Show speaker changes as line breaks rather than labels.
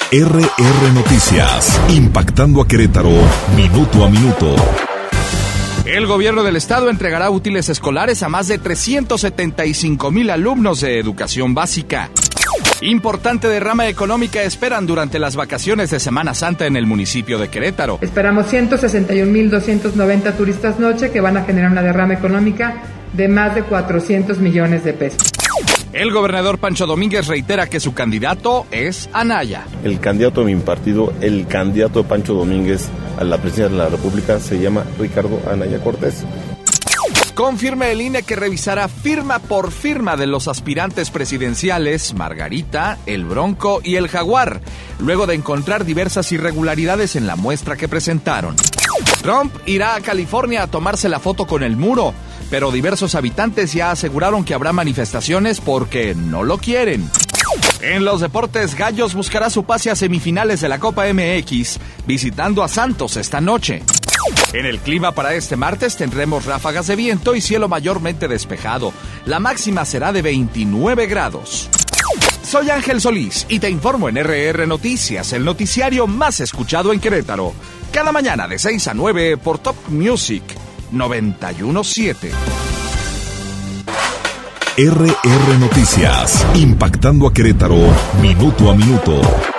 RR Noticias, impactando a Querétaro, minuto a minuto.
El gobierno del estado entregará útiles escolares a más de 375,000 alumnos de educación básica. Importante derrama económica esperan durante las vacaciones de Semana Santa en el municipio de Querétaro.
Esperamos 161,290 turistas noche que van a generar una derrama económica de más de 400 millones de pesos.
El gobernador Pancho Domínguez reitera que su candidato es Anaya.
El candidato de mi partido, el candidato de Pancho Domínguez a la presidencia de la República se llama Ricardo Anaya Cortés.
Confirma el INE que revisará firma por firma de los aspirantes presidenciales Margarita, el Bronco y el Jaguar, luego de encontrar diversas irregularidades en la muestra que presentaron. Trump irá a California a tomarse la foto con el muro, pero diversos habitantes ya aseguraron que habrá manifestaciones porque no lo quieren. En los deportes, Gallos buscará su pase a semifinales de la Copa MX, visitando a Santos esta noche. En el clima para este martes tendremos ráfagas de viento y cielo mayormente despejado. La máxima será de 29 grados. Soy Ángel Solís y te informo en RR Noticias, el noticiario más escuchado en Querétaro. Cada mañana de 6 a 9 por Top Music 91.7.
RR Noticias, impactando a Querétaro, minuto a minuto.